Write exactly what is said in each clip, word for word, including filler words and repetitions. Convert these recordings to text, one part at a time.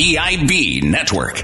E I B Network.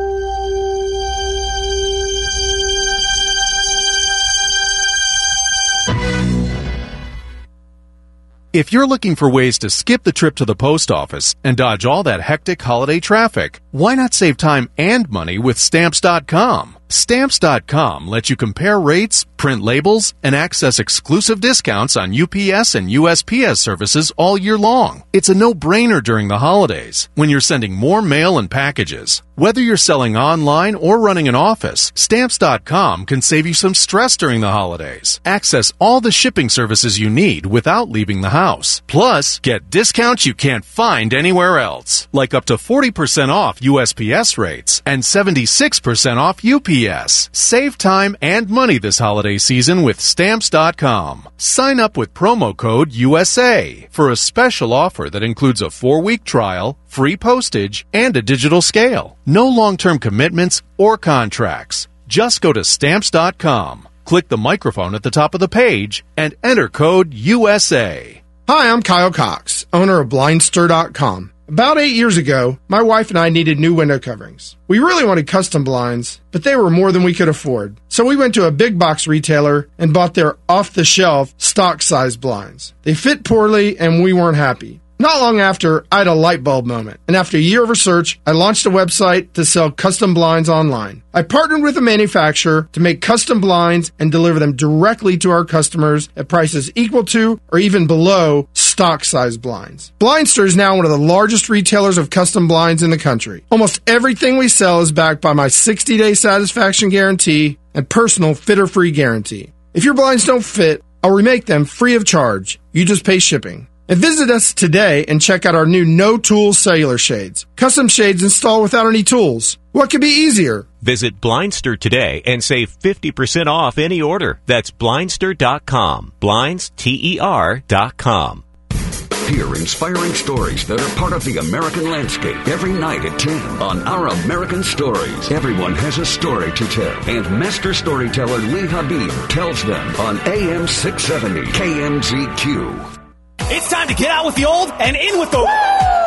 If you're looking for ways to skip the trip to the post office and dodge all that hectic holiday traffic, why not save time and money with Stamps dot com? Stamps dot com lets you compare rates, print labels, and access exclusive discounts on U P S and U S P S services all year long. It's a no-brainer during the holidays when you're sending more mail and packages. Whether you're selling online or running an office, Stamps dot com can save you some stress during the holidays. Access all the shipping services you need without leaving the house. Plus, get discounts you can't find anywhere else, like up to forty percent off U S P S rates and seventy-six percent off U P S. Save time and money this holiday season with Stamps dot com. Sign up with promo code U S A for a special offer that includes a four-week trial, free postage, and a digital scale. No long-term commitments or contracts. Just go to Stamps dot com, click the microphone at the top of the page, and enter code U S A. Hi, I'm Kyle Cox, owner of Blindster dot com. About eight years ago, my wife and I needed new window coverings. We really wanted custom blinds, but they were more than we could afford. So we went to a big box retailer and bought their off-the-shelf, stock-size blinds. They fit poorly, and we weren't happy. Not long after, I had a light bulb moment, and after a year of research, I launched a website to sell custom blinds online. I partnered with a manufacturer to make custom blinds and deliver them directly to our customers at prices equal to or even below stock-size blinds. Blindster is now one of the largest retailers of custom blinds in the country. Almost everything we sell is backed by my sixty-day satisfaction guarantee and personal fit-or-free guarantee. If your blinds don't fit, I'll remake them free of charge. You just pay shipping. And visit us today and check out our new no-tools cellular shades. Custom shades installed without any tools. What could be easier? Visit Blindster today and save fifty percent off any order. That's Blindster dot com. Blinds, T E R dot com. Hear inspiring stories that are part of the American landscape every night at ten on Our American Stories. Everyone has a story to tell, and master storyteller Lee Habib tells them on A M six seventy K M Z Q. It's time to get out with the old and in with the woo!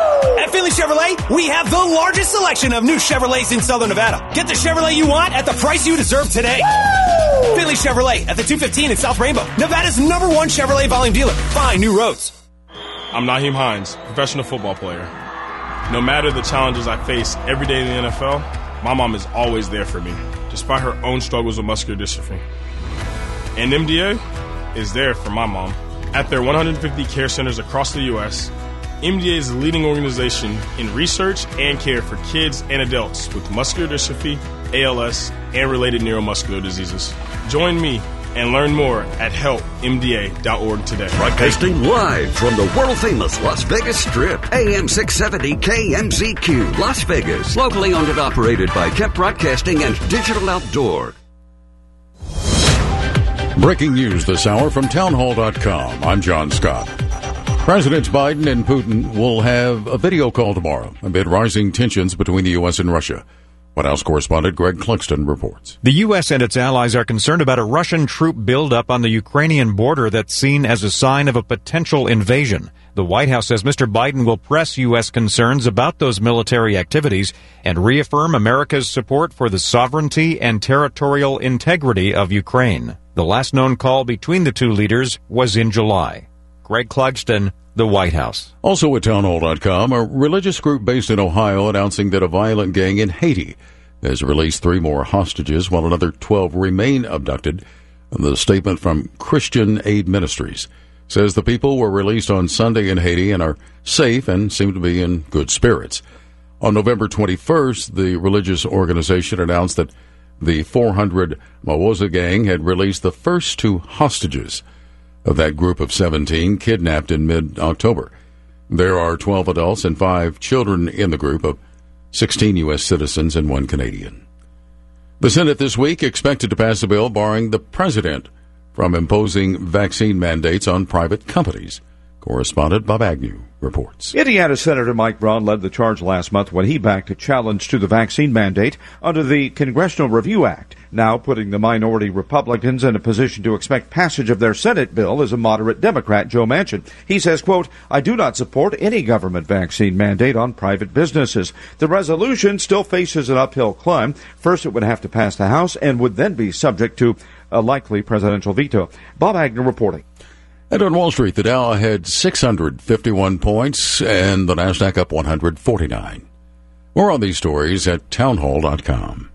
At Finley Chevrolet, we have the largest selection of new Chevrolets in Southern Nevada. Get the Chevrolet you want at the price you deserve today. Woo! Finley Chevrolet at the two fifteen in South Rainbow, Nevada's number one Chevrolet volume dealer. Find new roads. I'm Naheem Hines, professional football player. No matter the challenges I face every day in the N F L, my mom is always there for me, despite her own struggles with muscular dystrophy. And M D A is there for my mom. At their one hundred fifty care centers across the U S, M D A is the leading organization in research and care for kids and adults with muscular dystrophy, A L S, and related neuromuscular diseases. Join me and learn more at help M D A dot org today. Broadcasting live from the world-famous Las Vegas Strip, A M six seventy K M Z Q, Las Vegas. Locally owned and operated by Kemp Broadcasting and Digital Outdoor. Breaking news this hour from townhall dot com. I'm John Scott. Presidents Biden and Putin will have a video call tomorrow amid rising tensions between the U S and Russia. White House correspondent Greg Clugston reports. The U S and its allies are concerned about a Russian troop buildup on the Ukrainian border that's seen as a sign of a potential invasion. The White House says Mister Biden will press U S concerns about those military activities and reaffirm America's support for the sovereignty and territorial integrity of Ukraine. The last known call between the two leaders was in July. Greg Clugston, the White House. Also at townhall dot com, a religious group based in Ohio announcing that a violent gang in Haiti has released three more hostages while another twelve remain abducted. The statement from Christian Aid Ministries says the people were released on Sunday in Haiti and are safe and seem to be in good spirits. On November twenty-first, the religious organization announced that the four hundred Mawoza gang had released the first two hostages of that group of seventeen kidnapped in mid-October. There are twelve adults and five children in the group of sixteen U S citizens and one Canadian. The Senate this week expected to pass a bill barring the president from imposing vaccine mandates on private companies. Correspondent Bob Agnew reports. Indiana Senator Mike Braun led the charge last month when he backed a challenge to the vaccine mandate under the Congressional Review Act, now putting the minority Republicans in a position to expect passage of their Senate bill is a moderate Democrat, Joe Manchin. He says, quote, I do not support any government vaccine mandate on private businesses. The resolution still faces an uphill climb. First, it would have to pass the House and would then be subject to a likely presidential veto. Bob Agnew reporting. And on Wall Street, the Dow had six hundred fifty-one points and the Nasdaq up one hundred forty-nine. More on these stories at townhall dot com.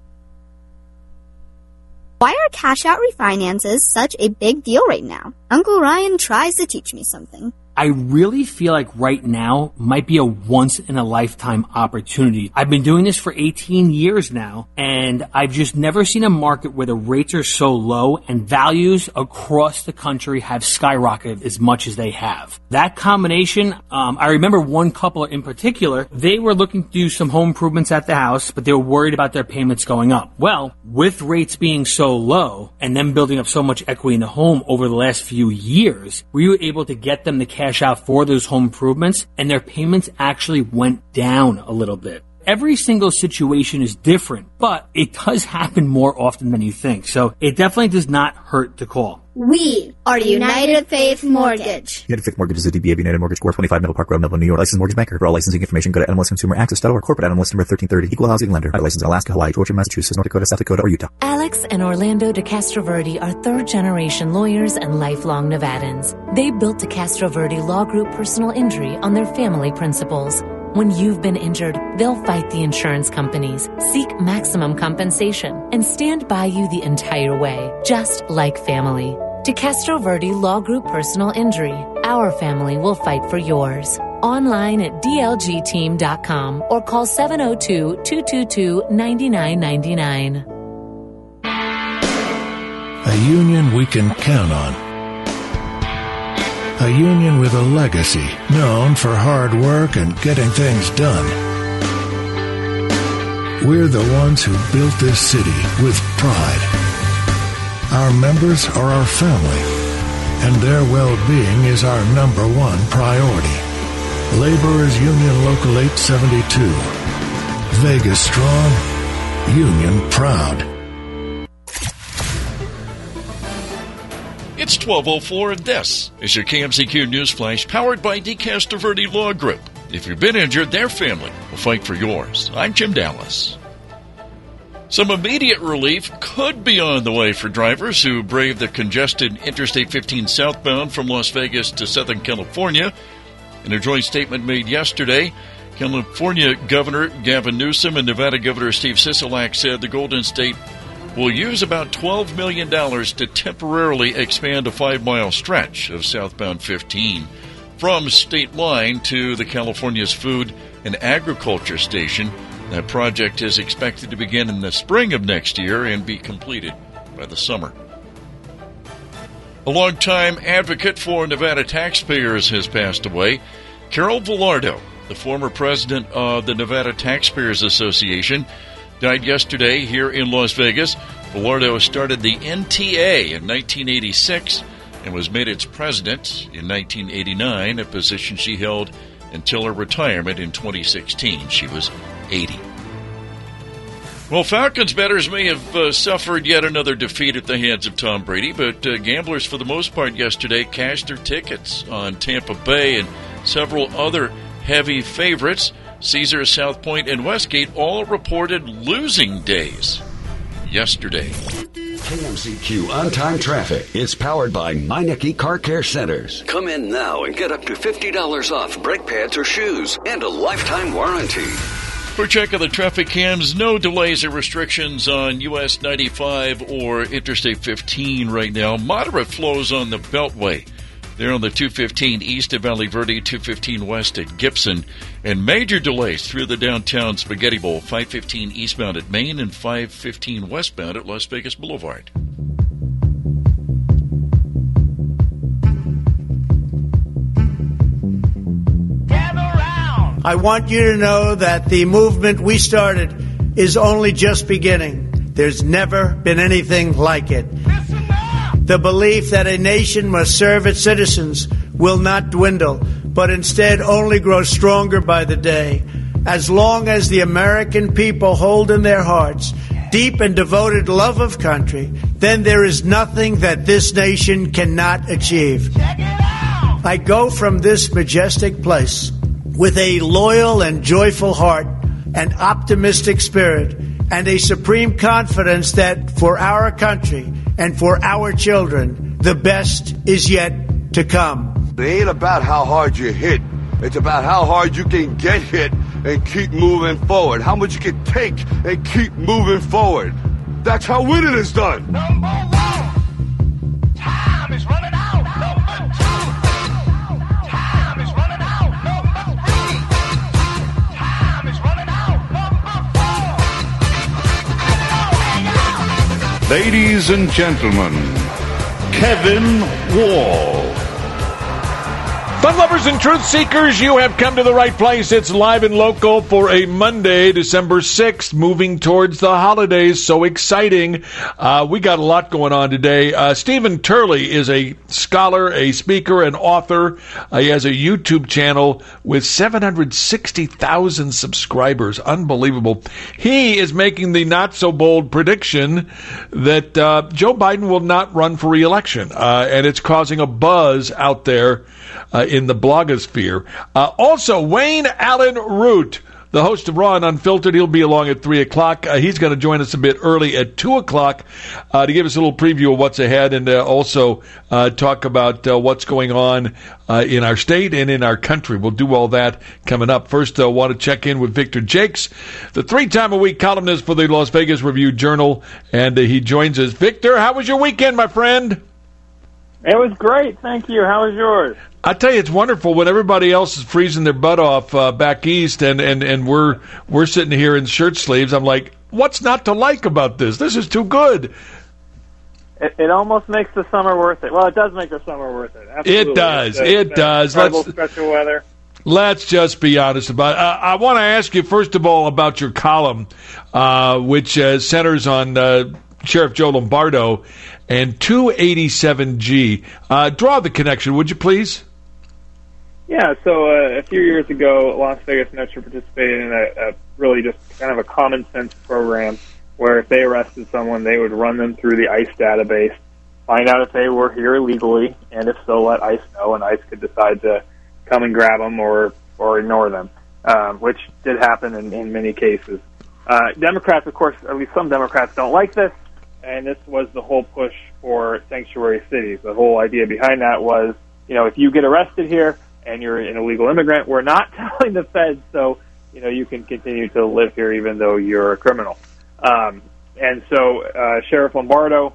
Why are cash-out refinances such a big deal right now? Uncle Ryan tries to teach me something. I really feel like right now might be a once-in-a-lifetime opportunity. I've been doing this for eighteen years now, and I've just never seen a market where the rates are so low and values across the country have skyrocketed as much as they have. That combination, um, I remember one couple in particular, they were looking to do some home improvements at the house, but they were worried about their payments going up. Well, with rates being so low and them building up so much equity in the home over the last few years, we were able to get them the cash out for those home improvements, and their payments actually went down a little bit. Every single situation is different, but it does happen more often than you think. So it definitely does not hurt to call. We are United Faith Mortgage. United Faith Mortgage is a D B A of United Mortgage Corp. twenty-five Middle Park Road, Melville, New York. Licensed mortgage banker. For all licensing information, go to N M L S Consumer Access dot org. Corporate N M L S number thirteen thirty. Equal housing lender. License in Alaska, Hawaii, Georgia, Massachusetts, North Dakota, South Dakota, or Utah. Alex and Orlando DeCastroverde are third-generation lawyers and lifelong Nevadans. They built DeCastroverde Law Group Personal Injury on their family principles. When you've been injured, they'll fight the insurance companies, seek maximum compensation, and stand by you the entire way, just like family. DeCastroverde Law Group Personal Injury. Our family will fight for yours. Online at D L G team dot com or call seven oh two, two two two, nine nine nine nine. A union we can count on. A union with a legacy known for hard work and getting things done. We're the ones who built this city with pride. Our members are our family, and their well-being is our number one priority. Laborers Union Local eight seventy-two. Vegas strong, union proud. It's twelve oh four, and this is your K M C Q News Flash, powered by DeCastroverde Law Group. If you've been injured, their family will fight for yours. I'm Jim Dallas. Some immediate relief could be on the way for drivers who brave the congested Interstate fifteen southbound from Las Vegas to Southern California. In a joint statement made yesterday, California Governor Gavin Newsom and Nevada Governor Steve Sisolak said the Golden State will use about twelve million dollars to temporarily expand a five-mile stretch of southbound fifteen from State Line to the California's Food and Agriculture Station. That project is expected to begin in the spring of next year and be completed by the summer. A longtime advocate for Nevada taxpayers has passed away. Carol Velardo, the former president of the Nevada Taxpayers Association, died yesterday here in Las Vegas. Velardo started the N T A in nineteen eighty-six and was made its president in nineteen eighty-nine, a position she held until her retirement in twenty sixteen. She was eighty. Well, Falcons bettors may have uh, suffered yet another defeat at the hands of Tom Brady, but uh, gamblers for the most part yesterday cashed their tickets on Tampa Bay and several other heavy favorites. Caesars, South Point, and Westgate all reported losing days yesterday. K M C Q On-Time Traffic is powered by Meineke Car Care Centers. Come in now and get up to fifty dollars off brake pads or shoes and a lifetime warranty. For check of the traffic cams, no delays or restrictions on U S ninety-five or Interstate fifteen right now. Moderate flows on the Beltway. They're on the two fifteen east of Valley Verde, two fifteen west at Gibson, and major delays through the downtown Spaghetti Bowl, five fifteen eastbound at Main and five fifteen westbound at Las Vegas Boulevard. I want you to know that the movement we started is only just beginning. There's never been anything like it. The belief that a nation must serve its citizens will not dwindle, but instead only grow stronger by the day. As long as the American people hold in their hearts deep and devoted love of country, then there is nothing that this nation cannot achieve. I go from this majestic place with a loyal and joyful heart, an optimistic spirit, and a supreme confidence that for our country and for our children, the best is yet to come. It ain't about how hard you hit. It's about how hard you can get hit and keep moving forward. How much you can take and keep moving forward. That's how winning is done. Number one, time is running out. Number two, time is running out. Number three, time is running out. Number four. Ladies and gentlemen, Kevin Wall. Fun lovers and truth seekers, you have come to the right place. It's Live and Local for a Monday, December sixth, moving towards the holidays. So exciting. Uh, we got a lot going on today. Uh, Stephen Turley is a scholar, a speaker, an author. Uh, he has a YouTube channel with seven hundred sixty thousand subscribers. Unbelievable. He is making the not-so-bold prediction that uh, Joe Biden will not run for re-election. Uh, and it's causing a buzz out there Uh, in the blogosphere. Uh, also, Wayne Allen Root, the host of Raw and Unfiltered, he'll be along at three o'clock. Uh, he's going to join us a bit early at two o'clock uh, to give us a little preview of what's ahead and uh, also uh, talk about uh, what's going on uh, in our state and in our country. We'll do all that coming up. First, I uh, want to check in with Victor Jakes, the three-time-a-week columnist for the Las Vegas Review-Journal, and uh, he joins us. Victor, how was your weekend, my friend? It was great, thank you. How was yours? I tell you, it's wonderful when everybody else is freezing their butt off uh, back east, and, and, and we're we're sitting here in shirt sleeves. I'm like, what's not to like about this? This is too good. It, it almost makes the summer worth it. Well, it does make the summer worth it. Absolutely. It does. It's a, it it's does. Incredible Let's, stretch of weather. Let's just be honest about it. Uh, I want to ask you, first of all, about your column, uh, which uh, centers on uh, Sheriff Joe Lombardo and two eighty-seven G. Uh, draw the connection, would you please? Yeah, so uh, a few years ago, Las Vegas Metro participated in a, a really just kind of a common sense program where if they arrested someone, they would run them through the ICE database, find out if they were here illegally, and if so, let ICE know, and ICE could decide to come and grab them or, or ignore them, um, which did happen in, in many cases. Uh, Democrats, of course, at least some Democrats don't like this, and this was the whole push for sanctuary cities. The whole idea behind that was, you know, if you get arrested here and you're an illegal immigrant, we're not telling the feds, so, you know, you can continue to live here even though you're a criminal. Um, and so uh, Sheriff Lombardo,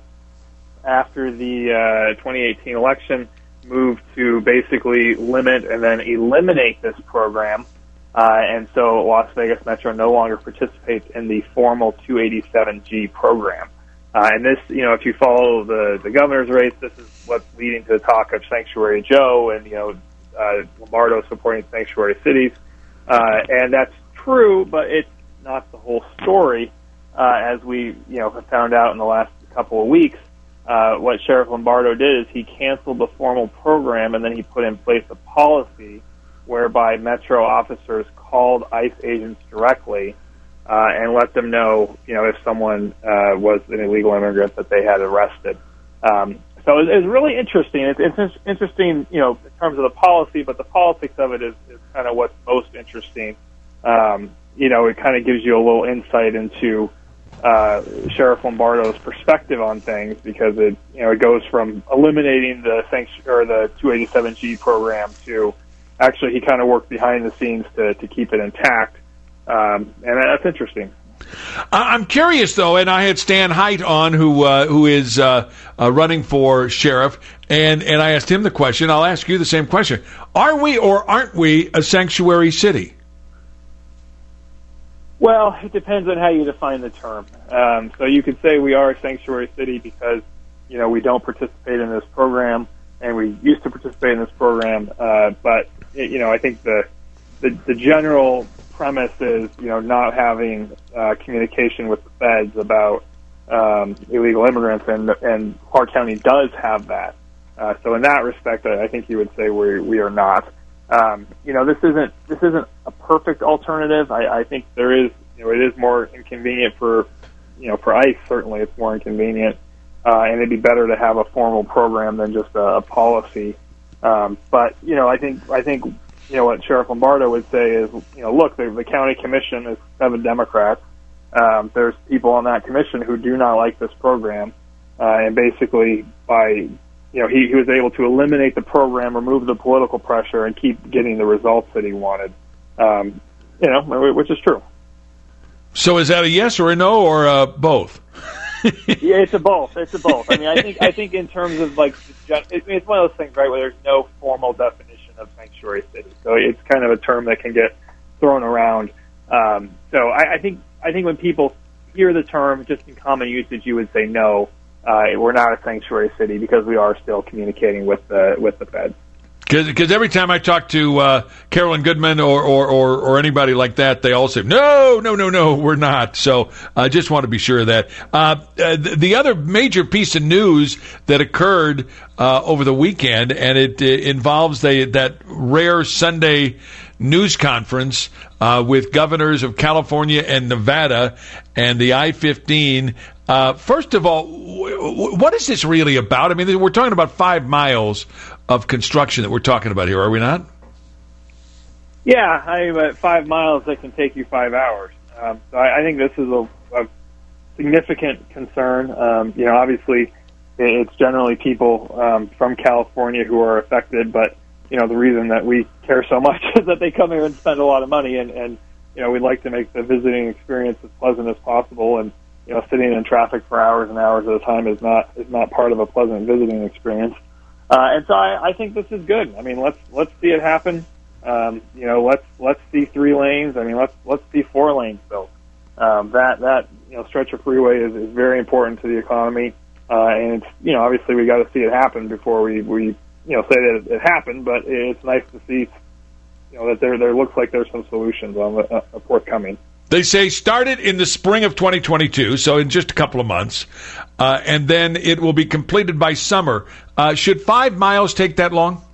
after the uh, twenty eighteen election, moved to basically limit and then eliminate this program. Uh, and so Las Vegas Metro no longer participates in the formal two eighty-seven G program. Uh, and this, you know, if you follow the, the governor's race, this is what's leading to the talk of Sanctuary Joe and, you know, uh, Lombardo supporting sanctuary cities. Uh, and that's true, but it's not the whole story. Uh, as we, you know, have found out in the last couple of weeks, uh, what Sheriff Lombardo did is he canceled the formal program and then he put in place a policy whereby Metro officers called ICE agents directly uh, and let them know, you know, if someone uh, was an illegal immigrant that they had arrested. Um, so it, it's really interesting. It's, it's interesting, you know, in terms of the policy, but the politics of it is, is kind of what's most interesting. Um, you know, it kind of gives you a little insight into uh, Sheriff Lombardo's perspective on things because it, you know, it goes from eliminating the sanct- or the two eighty-seven G program to actually he kind of worked behind the scenes to, to keep it intact. Um, and that's interesting. I'm curious, though, and I had Stan Hite on, who uh, who is uh, uh, running for sheriff, and, and I asked him the question. I'll ask you the same question. Are we or aren't we a sanctuary city? Well, it depends on how you define the term. Um, so you could say we are a sanctuary city because, you know, we don't participate in this program, and we used to participate in this program. Uh, but, you know, I think the, the the general premise is, you know, not having uh, communication with the feds about, um, illegal immigrants, and and Clark County does have that. Uh, so in that respect, I, I think you would say we we are not. Um, you know, this isn't this isn't a perfect alternative. I, I think there is, you know, it is more inconvenient for, you know, for ICE. Certainly, it's more inconvenient, uh, and it'd be better to have a formal program than just a, a policy. Um, but you know, I think I think you know what Sheriff Lombardo would say is, you know, look, the, the county commission is seven Democrats. Um, there's people on that commission who do not like this program, uh, and basically by You know, he, he was able to eliminate the program, remove the political pressure, and keep getting the results that he wanted. Um, you know, which is true. So, is that a yes or a no or uh, both? Yeah, it's a both. It's a both. I mean, I think I think in terms of like, it's one of those things, right, where there's no formal definition of sanctuary city, so it's kind of a term that can get thrown around. Um, so, I, I think I think when people hear the term just in common usage, you would say no. Uh, we're not a sanctuary city because we are still communicating with the with the feds. Because every time I talk to uh, Carolyn Goodman or, or, or, or anybody like that, they all say, no, no, no, no, we're not. So I just want to be sure of that. Uh, the, the other major piece of news that occurred uh, over the weekend, and it, it involves the, that rare Sunday news conference uh, with governors of California and Nevada and the I fifteen. Uh, first of all, w- what is this really about? I mean, we're talking about five miles of construction that we're talking about here, are we not? Yeah, I mean, at five miles, that can take you five hours. Um, so I, I think this is a, a significant concern. Um, you know, obviously, it's generally people um, from California who are affected, but, you know, the reason that we care so much is that they come here and spend a lot of money, and, and you know, we'd like to make the visiting experience as pleasant as possible, and you know, sitting in traffic for hours and hours at a time is not is not part of a pleasant visiting experience. Uh, and so I, I think this is good. I mean, let's let's see it happen. Um, you know, let's let's see three lanes. I mean, let's let's see four lanes built. Um, that that you know stretch of freeway is, is very important to the economy, uh, and it's you know obviously we got to see it happen before we we you know say that it, it happened. But it's nice to see you know that there there looks like there's some solutions on the, uh, forthcoming. They say start it in the spring of twenty twenty-two, so in just a couple of months, uh, and then it will be completed by summer. Uh, should five miles take that long?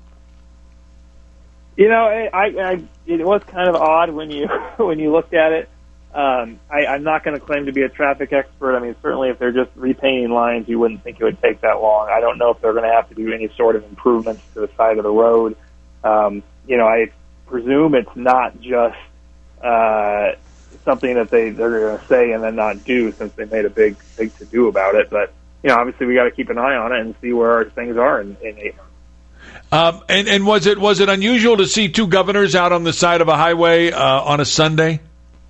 You know, I, I, it was kind of odd when you when you looked at it. Um, I, I'm not going to claim to be a traffic expert. I mean, certainly if they're just repainting lines, you wouldn't think it would take that long. I don't know if they're going to have to do any sort of improvements to the side of the road. Um, you know, I presume it's not just uh, something that they, they're going to say and then not do, since they made a big, big to-do about it. But, you know, obviously we got to keep an eye on it and see where our things are in, in eight months. Um, and, and was it was it unusual to see two governors out on the side of a highway uh, on a Sunday?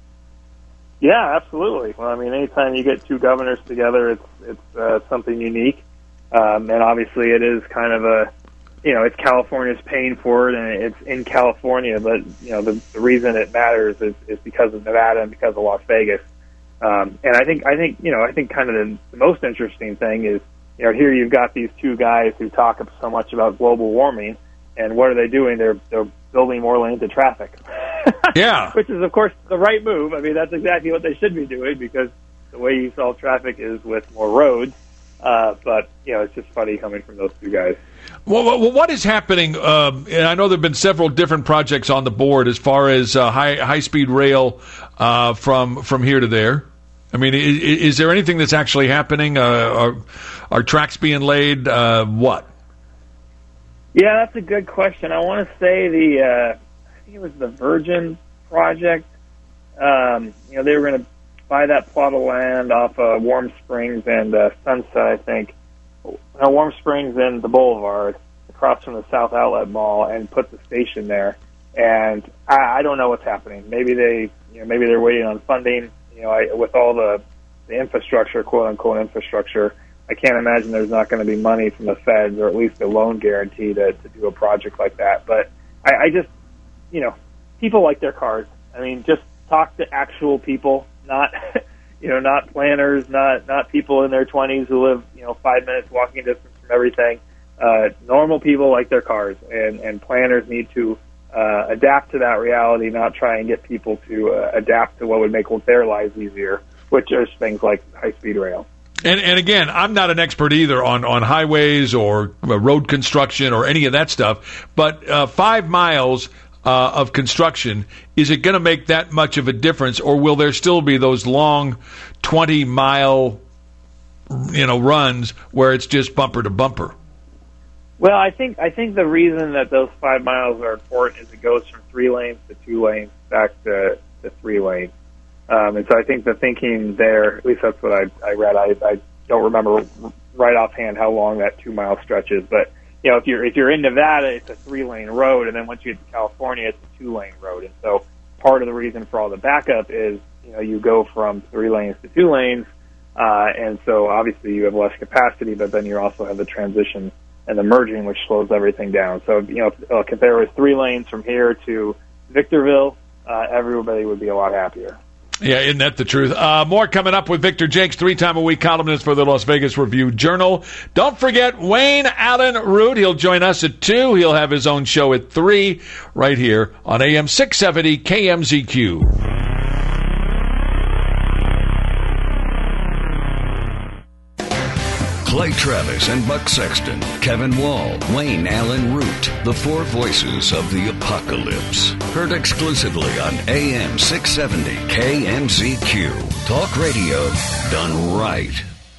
Yeah, absolutely. Well, I mean, anytime you get two governors together, it's it's uh, something unique, um, and obviously it is kind of a, you know, it's California's paying for it, and it's in California. But you know, the, the reason it matters is, is because of Nevada and because of Las Vegas. Um, and I think I think you know I think kind of the, the most interesting thing is, you know, here you've got these two guys who talk so much about global warming, and what are they doing? They're they're building more lanes of traffic. Yeah. Which is, of course, the right move. I mean, that's exactly what they should be doing, because the way you solve traffic is with more roads. Uh, but, you know, it's just funny coming from those two guys. Well, well what is happening, um, and I know there have been several different projects on the board as far as uh, high, high-speed rail uh, from from here to there. I mean, is, is there anything that's actually happening? Uh, are, are tracks being laid? Uh, what? Yeah, that's a good question. I want to say the, uh, I think it was the Virgin project. Um, you know, they were going to buy that plot of land off uh, Warm Springs and uh, Sunset, I think. No, Warm Springs and the Boulevard, across from the South Outlet Mall, and put the station there. And I, I don't know what's happening. Maybe they, you know, maybe they're waiting on funding. You know, I, with all the, the infrastructure, quote unquote infrastructure, I can't imagine there's not going to be money from the feds, or at least a loan guarantee to, to do a project like that. But I, I just, you know, people like their cars. I mean, just talk to actual people, not, you know, not planners, not not people in their twenties who live, you know, five minutes walking distance from everything. Uh, normal people like their cars, and, and planners need to uh, adapt to that reality, not try and get people to uh, adapt to what would make their lives easier, which is things like high-speed rail. And, and again, I'm not an expert either on, on highways or road construction or any of that stuff, but uh, five miles uh, of construction, is it going to make that much of a difference, or will there still be those long twenty-mile, you know, runs where it's just bumper to bumper? Well, I think I think the reason that those five miles are important is it goes from three lanes to two lanes back to, to three lanes. Um, and so I think the thinking there, at least that's what I, I read. I, I don't remember right offhand how long that two mile stretch is, but you know, if you're if you're in Nevada, it's a three lane road, and then once you get to California, it's a two lane road. And so part of the reason for all the backup is, you know, you go from three lanes to two lanes, uh, and so obviously you have less capacity, but then you also have the transition and the merging, which slows everything down. So, you know, if, look, if there was three lanes from here to Victorville, uh, everybody would be a lot happier. Yeah, isn't that the truth? Uh, more coming up with Victor Jenks, three-time-a-week columnist for the Las Vegas Review-Journal. Don't forget Wayne Allen Root. He'll join us at two. He'll have his own show at three right here on A M six seventy K M Z Q. Clay Travis and Buck Sexton, Kevin Wall, Wayne Allen Root, the four voices of the apocalypse. Heard exclusively on A M six seventy K M Z Q. Talk radio done right.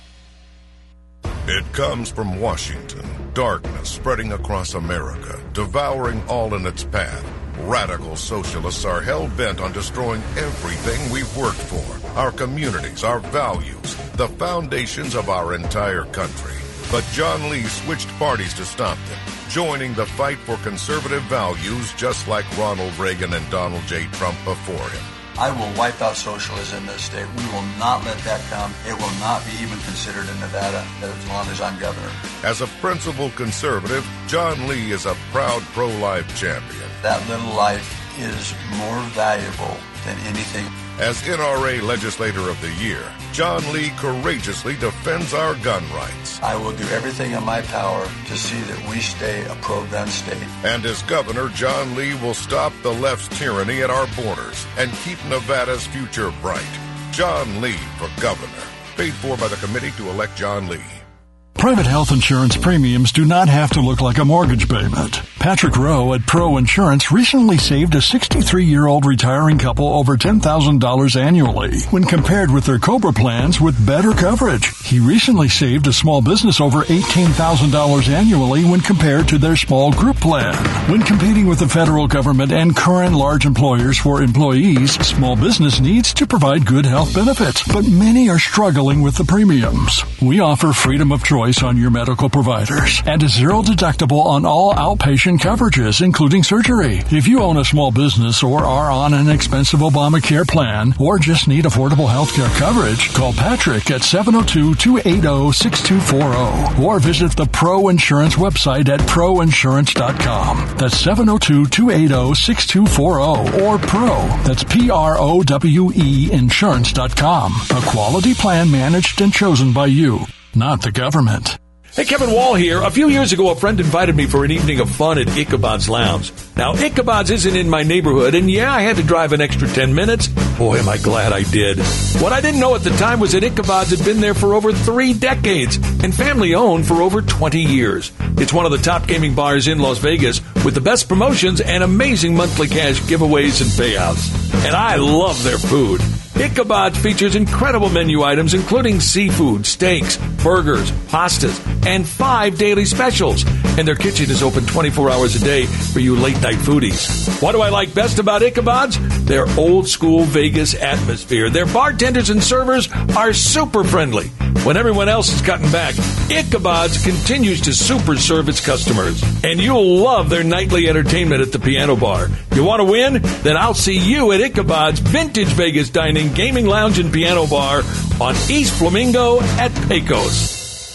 It comes from Washington. Darkness spreading across America, devouring all in its path. Radical socialists are hell-bent on destroying everything we've worked for. Our communities, our values, the foundations of our entire country. But John Lee switched parties to stop them, joining the fight for conservative values just like Ronald Reagan and Donald J. Trump before him. I will wipe out socialism in this state. We will not let that come. It will not be even considered in Nevada as long as I'm governor. As a principled conservative, John Lee is a proud pro-life champion. That little life is more valuable than anything. As N R A Legislator of the Year, John Lee courageously defends our gun rights. I will do everything in my power to see that we stay a pro-gun state. And as governor, John Lee will stop the left's tyranny at our borders and keep Nevada's future bright. John Lee for governor. Paid for by the committee to elect John Lee. Private health insurance premiums do not have to look like a mortgage payment. Patrick Rowe at Pro Insurance recently saved a sixty-three-year-old retiring couple over ten thousand dollars annually when compared with their COBRA plans with better coverage. He recently saved a small business over eighteen thousand dollars annually when compared to their small group plan. When competing with the federal government and current large employers for employees, small business needs to provide good health benefits, but many are struggling with the premiums. We offer freedom of choice on your medical providers and a zero deductible on all outpatient coverages, including surgery. If you own a small business or are on an expensive Obamacare plan or just need affordable health care coverage, call Patrick at seven oh two, two eight oh, six two four oh or visit the Pro Insurance website at pro insurance dot com. That's seven oh two, two eight oh, six two four oh or Pro. That's P R O W E insurance dot com. A quality plan managed and chosen by you, not the government. Hey, Kevin Wall here. A few years ago, a friend invited me for an evening of fun at Ichabod's Lounge. Now, Ichabod's isn't in my neighborhood, and yeah, I had to drive an extra ten minutes. Boy, am I glad I did. What I didn't know at the time was that Ichabod's had been there for over three decades and family-owned for over twenty years. It's one of the top gaming bars in Las Vegas with the best promotions and amazing monthly cash giveaways and payouts. And I love their food. Ichabod features incredible menu items including seafood, steaks, burgers, pastas, and five daily specials. And their kitchen is open twenty-four hours a day for you late-night foodies. What do I like best about Ichabod's? Their old-school Vegas atmosphere. Their bartenders and servers are super friendly. When everyone else is cutting back, Ichabod's continues to super serve its customers. And you'll love their nightly entertainment at the piano bar. You want to win? Then I'll see you at Ichabod's Vintage Vegas Dining, Gaming Lounge, and Piano Bar on East Flamingo at Pecos.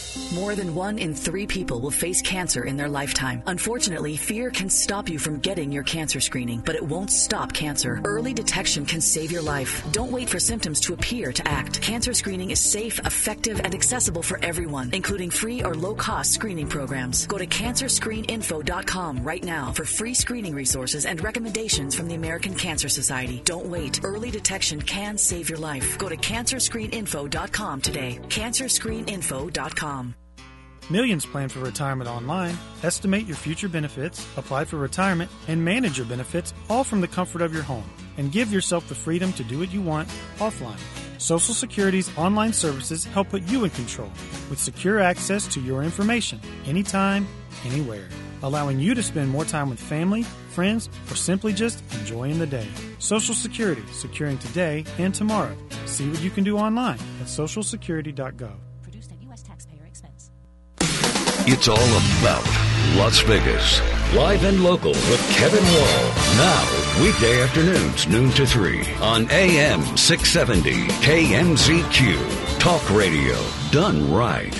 More than one in three people will face cancer in their lifetime. Unfortunately, fear can stop you from getting your cancer screening, but it won't stop cancer. Early detection can save your life. Don't wait for symptoms to appear to act. Cancer screening is safe, effective, and accessible for everyone, including free or low-cost screening programs. Go to cancer screen info dot com right now for free screening resources and recommendations from the American Cancer Society. Don't wait. Early detection can save your life. Go to cancer screen info dot com today. cancer screen info dot com. Millions plan for retirement online. Estimate your future benefits, apply for retirement, and manage your benefits all from the comfort of your home. And give yourself the freedom to do what you want offline. Social Security's online services help put you in control with secure access to your information anytime, anywhere, allowing you to spend more time with family, friends, or simply just enjoying the day. Social Security, securing today and tomorrow. See what you can do online at social security dot gov. Produced at U S taxpayer expense. It's all about Las Vegas. Live and local with Kevin Wall. Now, weekday afternoons, noon to three on A M six seventy K M Z Q. Talk radio done right.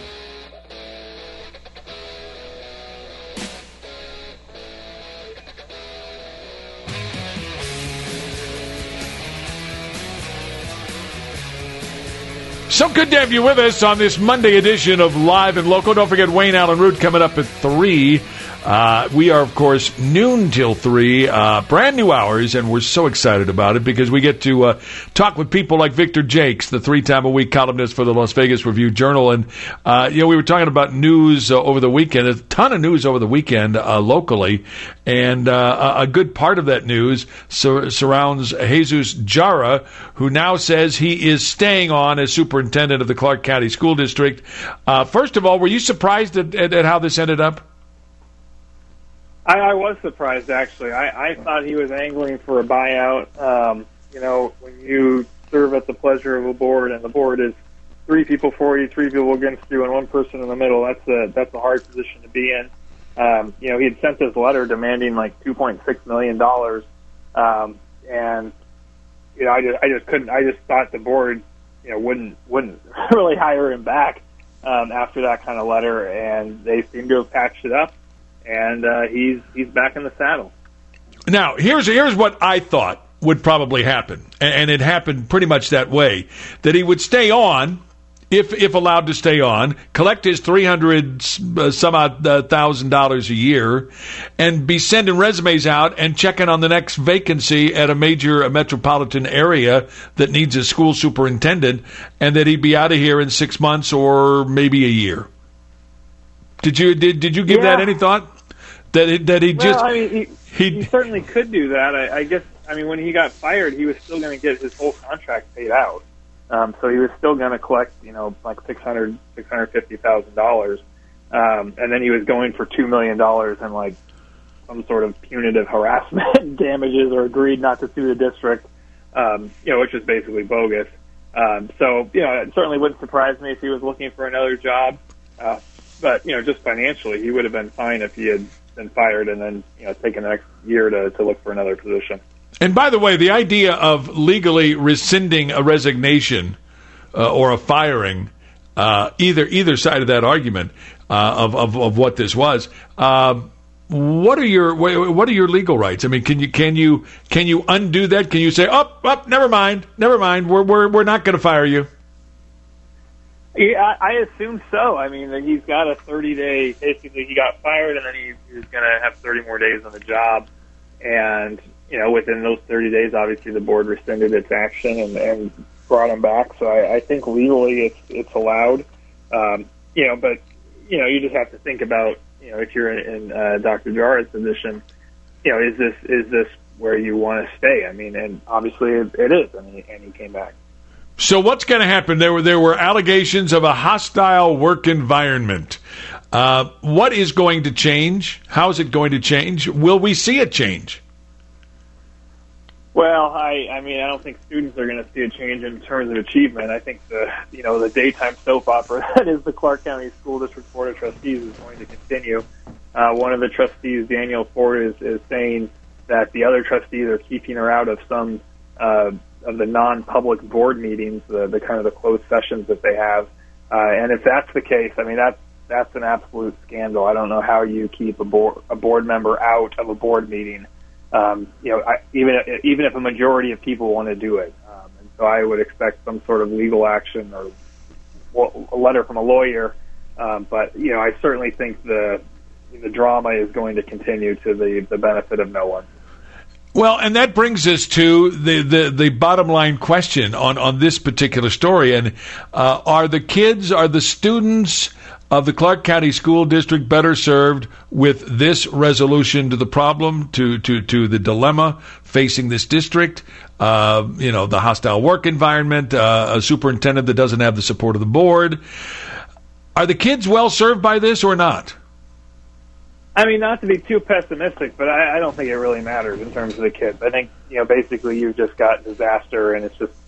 So good to have you with us on this Monday edition of Live and Local. Don't forget Wayne Allen Root coming up at three. Uh, we are, of course, noon till three, uh, brand new hours, and we're so excited about it because we get to uh, talk with people like Victor Jakes, the three-time-a-week columnist for the Las Vegas Review-Journal. And, uh, you know, we were talking about news uh, over the weekend, a ton of news over the weekend uh, locally, and uh, a good part of that news sur- surrounds Jesus Jara, who now says he is staying on as superintendent of the Clark County School District. Uh, first of all, were you surprised at, at, at how this ended up? I, I was surprised, actually. I, I thought he was angling for a buyout. Um, you know, when you serve at the pleasure of a board, and the board is three people for you, three people against you, and one person in the middle, that's a that's a hard position to be in. Um, you know, he had sent this letter demanding like two point six million dollars, um, and you know, I just I just couldn't. I just thought the board, you know, wouldn't wouldn't really hire him back um, after that kind of letter, and they seem to have patched it up. And uh, he's he's back in the saddle. Now, here's here's what I thought would probably happen, and it happened pretty much that way, that he would stay on, if if allowed to stay on, collect his three hundred some odd uh, thousand dollars a year, and be sending resumes out and checking on the next vacancy at a major a metropolitan area that needs a school superintendent, and that he'd be out of here in six months or maybe a year. Did you did did you give yeah. that any thought? That it, that he well, just I mean, he, he certainly could do that. I, I guess. I mean, when he got fired, he was still going to get his whole contract paid out. Um, so he was still going to collect, you know, like six hundred, six hundred fifty thousand dollars, um, and then he was going for two million dollars in like some sort of punitive harassment damages, or agreed not to sue the district, um, you know, which is basically bogus. Um, so, you know, it certainly wouldn't surprise me if he was looking for another job. Uh, but you know, just financially, he would have been fine if he had been fired and then, you know, taken the next year to, to look for another position. And by the way, the idea of legally rescinding a resignation uh, or a firing, uh, either either side of that argument uh, of, of of what this was, uh, what are your what are your legal rights? I mean, can you can you can you undo that? Can you say, oh, oh never mind, never mind, we're we're we're not going to fire you? Yeah, I assume so. I mean, he's got a thirty-day, basically he got fired, and then he, he was going to have thirty more days on the job. And, you know, within those thirty days, obviously the board rescinded its action and, and brought him back. So I, I think legally it's it's allowed. Um, you know, but, you know, you just have to think about, you know, if you're in, in uh, Doctor Jara's position, you know, is this is this where you want to stay? I mean, and obviously it, it is, and he, and he came back. So what's going to happen? There were there were allegations of a hostile work environment. Uh, what is going to change? How is it going to change? Will we see it change? Well, I, I mean, I don't think students are going to see a change in terms of achievement. I think the, you know, the daytime soap opera that is the Clark County School District Board of Trustees is going to continue. Uh, one of the trustees, Daniel Ford, is, is saying that the other trustees are keeping her out of some uh, of the non-public board meetings, the, the kind of the closed sessions that they have, Uh, and if that's the case, I mean, that's, that's an absolute scandal. I don't know how you keep a board, a board member out of a board meeting, um, you know, I, even, even if a majority of people want to do it. Um, and so I would expect some sort of legal action or a letter from a lawyer. Um, but, you know, I certainly think the the drama is going to continue to the, the benefit of no one. Well, and that brings us to the, the, the bottom line question on, on this particular story. And uh, are the kids, are the students of the Clark County School District better served with this resolution to the problem, to, to, to the dilemma facing this district? Uh, you know, the hostile work environment, uh, a superintendent that doesn't have the support of the board. Are the kids well served by this or not? I mean, not to be too pessimistic, but I, I don't think it really matters in terms of the kids. I think, you know, basically you've just got disaster, and it's just